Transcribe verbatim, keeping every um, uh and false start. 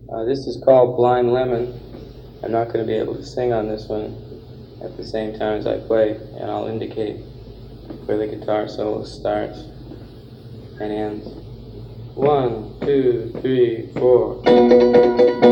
Uh, this is called Blind Lemon. I'm not going to be able to sing on this one at the same time as I play, and I'll indicate where the guitar solo starts and ends. One, two, three, four.